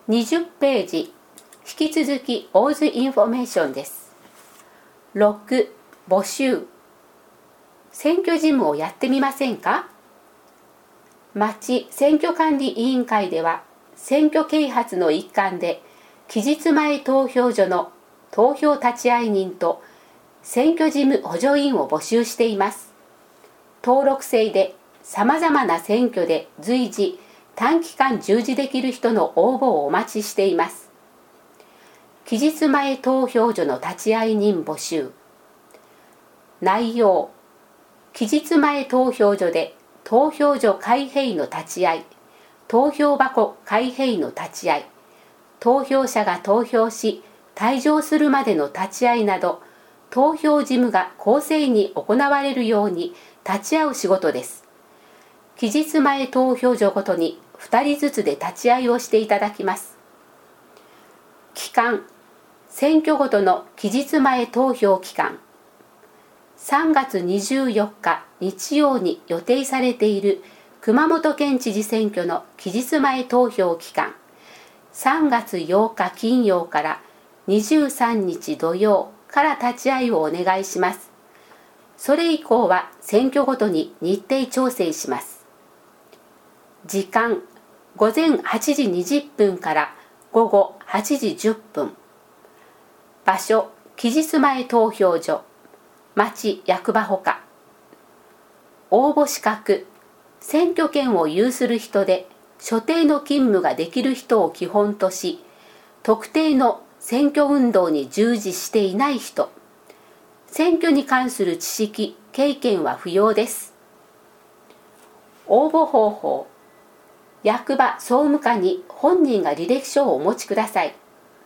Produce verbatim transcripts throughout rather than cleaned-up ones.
にじゅっページ、引き続き オーズ インフォメーションです。ろく、募集。選挙事務をやってみませんか？町選挙管理委員会では、選挙啓発の一環で、期日前投票所の投票立会人と選挙事務補助員を募集しています。登録制でさまざまな選挙で随時、短期間従事できる人の応募をお待ちしています。期日前投票所の立会人募集。内容。期日前投票所で投票所開閉の立ち会い、投票箱開閉の立ち会い、投票者が投票し退場するまでの立ち会いなど、投票事務が公正に行われるように立ち会う仕事です。期日前投票所ごとにふたりずつで立ち会いをしていただきます。期間、選挙ごとの期日前投票期間。さんがつにじゅうよっか日曜に予定されている熊本県知事選挙の期日前投票期間。さんがつようか金曜からにじゅうさんにち土曜から立ち会いをお願いします。それ以降は選挙ごとに日程調整します。時間、ごぜんはちじにじゅっぷんからごごはちじじゅっぷん。場所、期日前投票所、町役場ほか。応募資格、選挙権を有する人で所定の勤務ができる人を基本とし、特定の選挙運動に従事していない人、選挙に関する知識、経験は不要です。応募方法、役場総務課に本人が履歴書をお持ちください。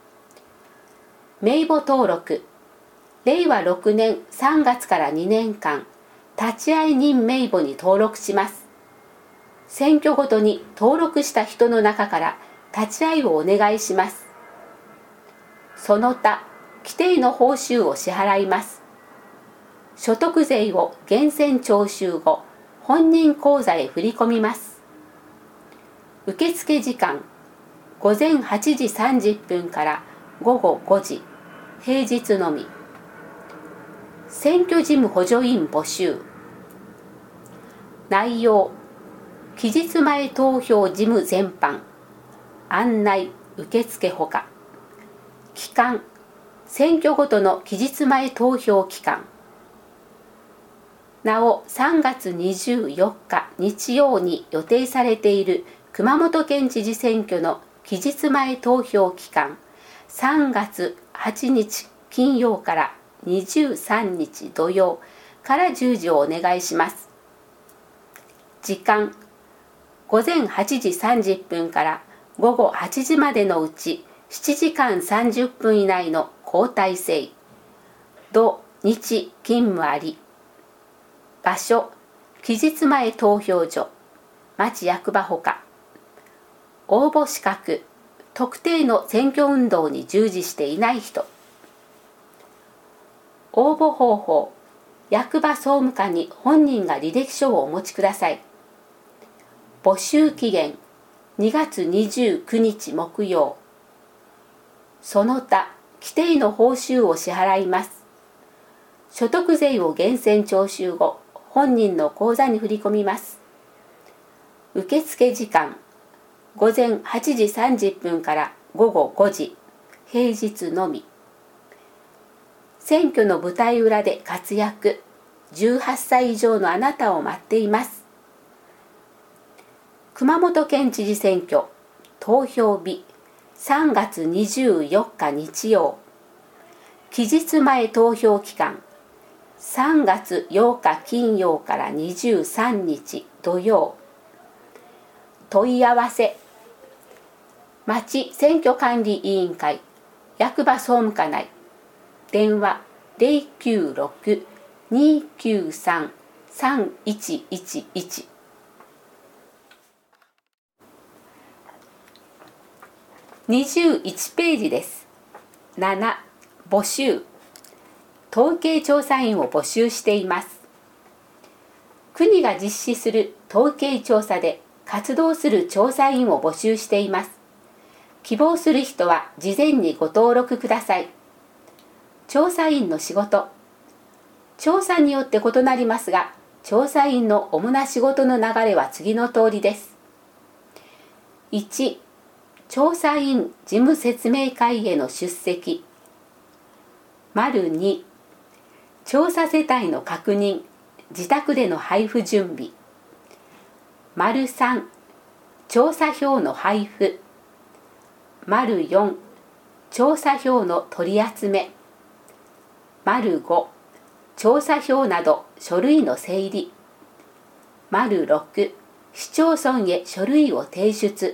名簿登録、れいわろくねんさんがつからにねんかん、立会人名簿に登録します。選挙ごとに登録した人の中から立ち会いをお願いします。その他、規定の報酬を支払います。所得税を源泉徴収後、本人口座へ振り込みます。受付時間、ごぜんはちじさんじゅっぷんからごごごじ、平日のみ。選挙事務補助員募集。内容、期日前投票事務全般、案内、受付ほか。期間、選挙ごとの期日前投票期間。なお、さんがつにじゅうよっか日曜に予定されている熊本県知事選挙の期日前投票期間、さんがつはちにち金曜からにじゅうさんにち土曜から従事をお願いします。時間、ごぜんはちじさんじゅっぷんからごごはちじまでのうちしちじかんさんじゅっぷん以内の交代制。土日勤務あり。場所、期日前投票所、町役場ほか。応募資格、特定の選挙運動に従事していない人。応募方法、役場総務課に本人が履歴書をお持ちください。募集期限、にがつにじゅうくにち木曜。その他、規定の報酬を支払います。所得税を源泉徴収後、本人の口座に振り込みます。受付時間、ごぜんはちじさんじゅっぷんからごごごじ、平日のみ。選挙の舞台裏で活躍、じゅうはっさい以上のあなたを待っています。熊本県知事選挙、投票日、さんがつにじゅうよっか日曜。期日前投票期間、さんがつようか金曜からにじゅうさんにち土曜。問い合わせ、町選挙管理委員会、役場総務課内、電話ゼロきゅうろく にきゅうさん さんいちいちいち。にじゅういちページです。なな、募集。統計調査員を募集しています。国が実施する統計調査で活動する調査員を募集しています。 希望する人は事前にご登録ください。調査員の仕事。調査によって異なりますが、調査員の主な仕事の流れは次の通りです。いち、調査員事務説明会への出席。に、調査世帯の確認、自宅での配布準備。さん、調査票の配布。よん、調査票の取り集め。ご、調査票など書類の整理。ろく、市町村へ書類を提出。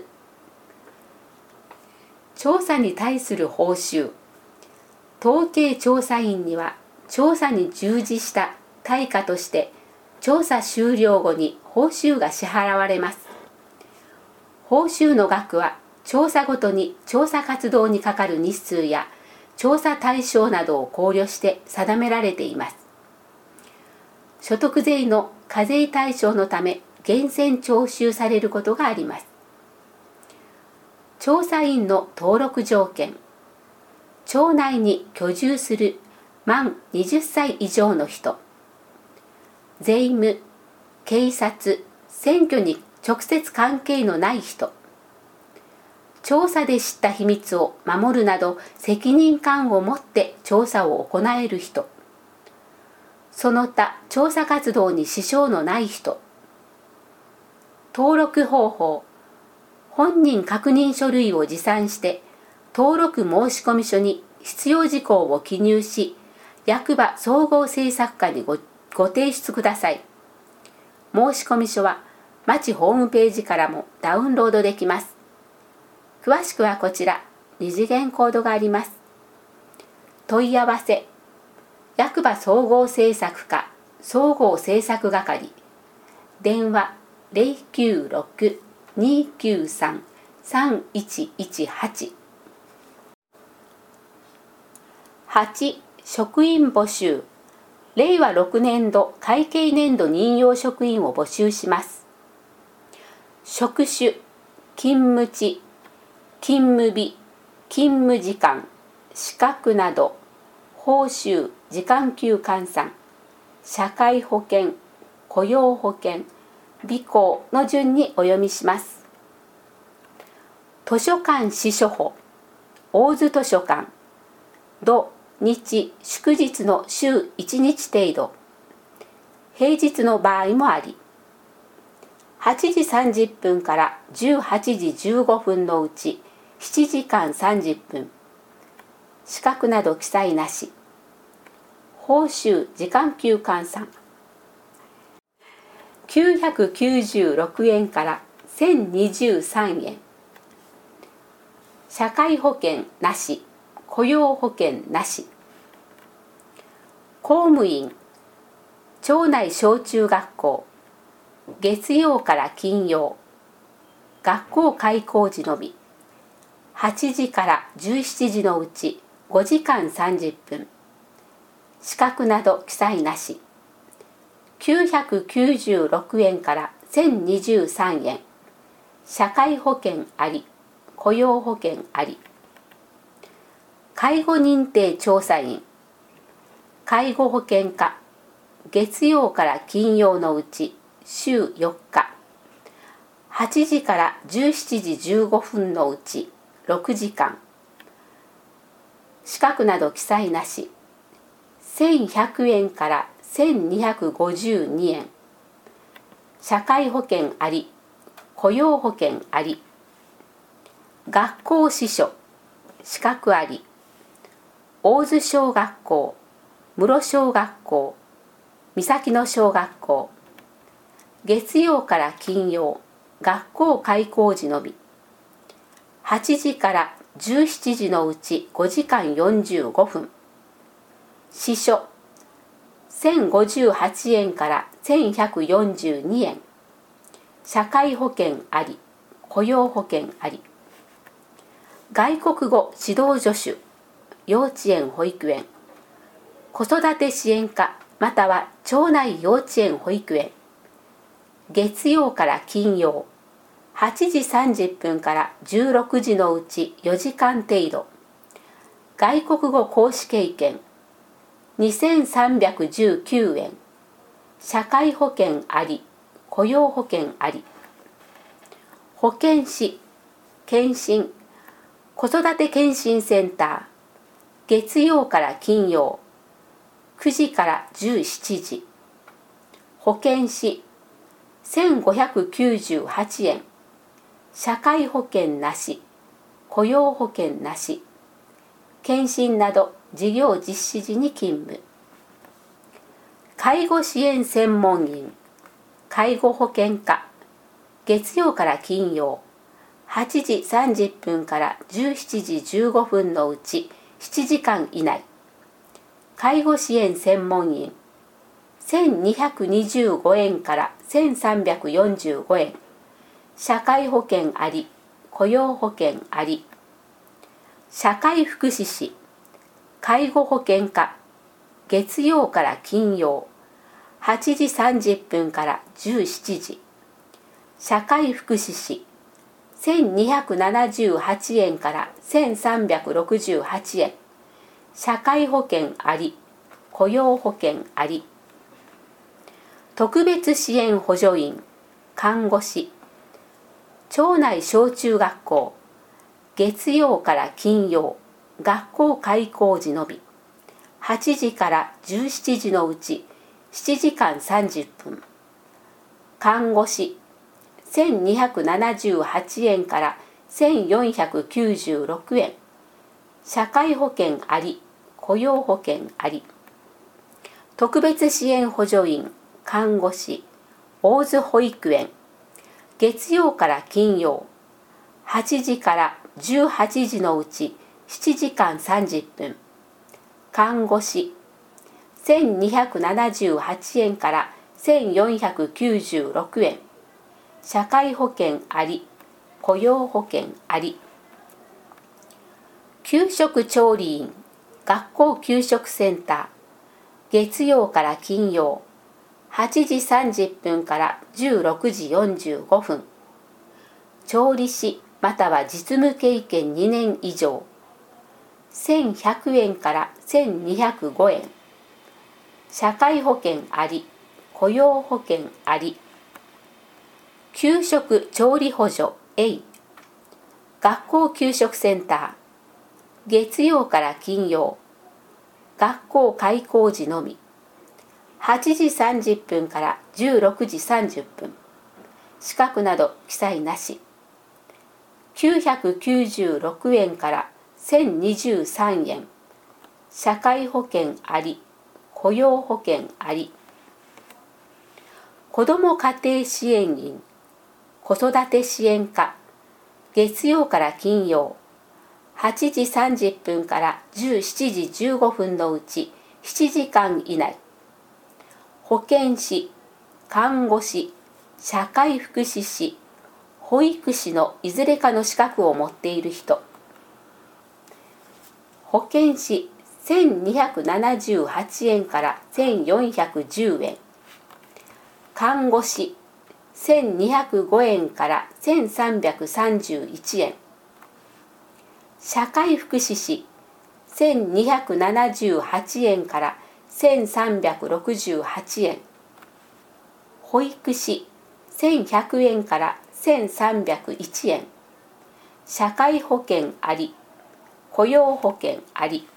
調査に対する報酬。統計調査員には調査に従事した対価として調査終了後に報酬が支払われます。報酬の額は調査ごとに調査活動にかかる日数や調査対象などを考慮して定められています。所得税の課税対象のため源泉徴収されることがあります。調査員の登録条件。町内に居住する満はたち以上の人。税務、警察、選挙に直接関係のない人。調査で知った秘密を守るなど責任感を持って調査を行える人。その他調査活動に支障のない人。登録方法。本人確認書類を持参して登録申込書に必要事項を記入し、役場総合政策課に ご, ご提出ください。申込書は町ホームページからもダウンロードできます。詳しくはこちら、二次元コードがあります。問い合わせ。役場総合政策課総合政策係。電話 ゼロきゅうろく にきゅうさん さんいちいちはち。はち、職員募集。れいわろくねんど会計年度任用職員を募集します。職種、勤務地、勤務日、勤務時間、資格など、報酬、時間給換算、社会保険、雇用保険、備考の順にお読みします。図書館司書補、大津図書館、土日祝日の週いちにち程度、平日の場合もあり、はちじさんじゅっぷんからじゅうはちじじゅうごふんのうちしちじかんさんじゅっぷん、資格など記載なし、報酬時間給換算、きゅうひゃくきゅうじゅうろくえんからせんにじゅうさんえん、社会保険なし、雇用保険なし。公務員、町内小中学校、月曜から金曜、学校開校時のみ、はちじからじゅうしちじのうちごじかんさんじゅっぷん、資格など記載なし、きゅうひゃくきゅうじゅうろくえんからせんにじゅうさんえん、社会保険あり、雇用保険あり。介護認定調査員、介護保険課、月曜から金曜のうち週よっか、はちじからじゅうしちじじゅうごふんのうちろくじかん、資格など記載なし、せんひゃくえんからせんにひゃくごじゅうにえん、社会保険あり、雇用保険あり。学校司書、資格あり。大津小学校、室小学校、三崎野小学校、月曜から金曜、学校開校時のみ、はちじからじゅうしちじのうちごじかんよんじゅうごふん、司書、せんごじゅうはちえんからせんひゃくよんじゅうにえん、社会保険あり、雇用保険あり。外国語指導助手、幼稚園保育園、子育て支援課または町内幼稚園保育園、月曜から金曜、 はちじさんじゅっぷんからじゅうろくじのうちよじかん程度。外国語講師経験にせんさんびゃくじゅうきゅうえん。社会保険あり、雇用保険あり。保健師、検診、子育て検診センター、月曜から金曜、くじからじゅうしちじ。保健師、せんごひゃくきゅうじゅうはちえん。社会保険なし、雇用保険なし。検診など事業実施時に勤務。介護支援専門員、介護保険課、月曜から金曜、はちじさんじゅっぷんからじゅうしちじじゅうごふんのうちななじかん以内。介護支援専門員、せんにひゃくにじゅうごえんからせんさんびゃくよんじゅうごえん。社会保険あり、雇用保険あり。社会福祉士、介護保険課、月曜から金曜、はちじさんじゅっぷんからじゅうしちじ。社会福祉士、せんにひゃくななじゅうはちえんからせんさんびゃくろくじゅうはちえん。社会保険あり、雇用保険あり。特別支援補助員、看護師、町内小中学校、月曜から金曜、学校開校時のみ。はちじからじゅうしちじのうちななじかんさんじゅっぷん。看護師、せんにひゃくななじゅうはちえんからせんよんひゃくきゅうじゅうろくえん。社会保険あり、雇用保険あり。特別支援補助員、看護師、大津保育園、月曜から金曜、はちじからじゅうはちじのうちななじかんさんじゅっぷん。看護師、せんにひゃくななじゅうはちえんからせんよんひゃくきゅうじゅうろくえん。社会保険あり、雇用保険あり。給食調理員、学校給食センター、月曜から金曜、はちじさんじゅっぷんからじゅうろくじよんじゅうごふん。調理師または実務経験にねん以上。せんひゃくえんからせんにひゃくごえん。社会保険あり、雇用保険あり。給食調理補助 A、 学校給食センター、月曜から金曜、学校開校時のみ。はちじさんじゅっぷんからじゅうろくじさんじゅっぷん。資格など記載なし。きゅうひゃくきゅうじゅうろくえんからせんにじゅうさんえん。社会保険あり、雇用保険あり。子ども家庭支援員、子育て支援課、月曜から金曜、はちじさんじゅっぷんからじゅうしちじじゅうごふんのうちななじかん以内。保健師、看護師、社会福祉士、保育士のいずれかの資格を持っている人。保健師、せんにひゃくななじゅうはちえんからせんよんひゃくじゅうえん。看護師、せんにひゃくごえんからせんさんびゃくさんじゅういちえん。社会福祉士、せんにひゃくななじゅうはちえんからせんさんびゃくろくじゅうはちえん。保育士、せんひゃくえんからせんさんびゃくいちえん。社会保険あり、雇用保険あり。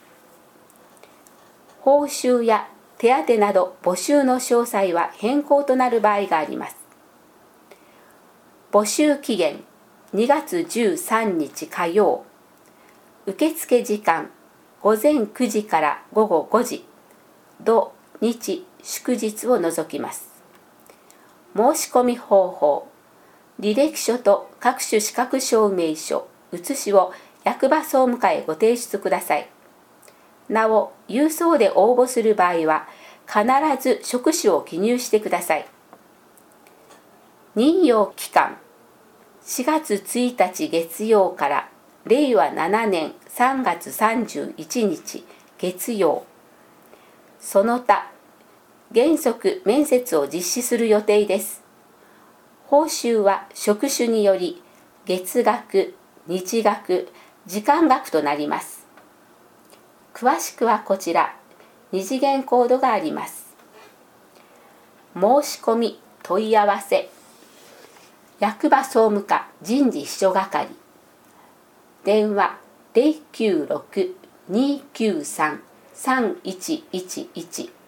報酬や手当など募集の詳細は変更となる場合があります。募集期限にがつじゅうさんにち火曜。受付時間ごぜんくじからごごごじ。土日祝日を除きます。申し込み方法、履歴書と各種資格証明書、写しを役場総務課へご提出ください。なお、郵送で応募する場合は、必ず職種を記入してください。任用期間、しがつついたち月曜かられいわななねんさんがつさんじゅういちにち月曜。その他、原則面接を実施する予定です。 報酬は職種により月額、日額、時間額となります。詳しくはこちら、二次元コードがあります。申し込み問い合わせ、役場総務課人事秘書係、電話 ゼロきゅうろく にーきゅうさん さんいちいちいち